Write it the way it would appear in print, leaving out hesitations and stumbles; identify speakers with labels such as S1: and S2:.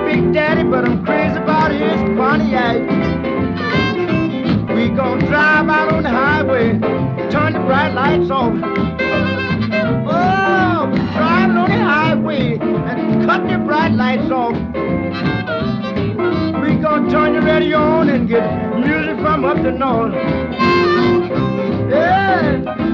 S1: Big Daddy, but I'm crazy about his Pontiac. We gonna drive out on the highway, turn the bright lights off. Oh, we driving on the highway and cut the bright lights off. We gonna turn the radio on and get music from up the north. Yeah.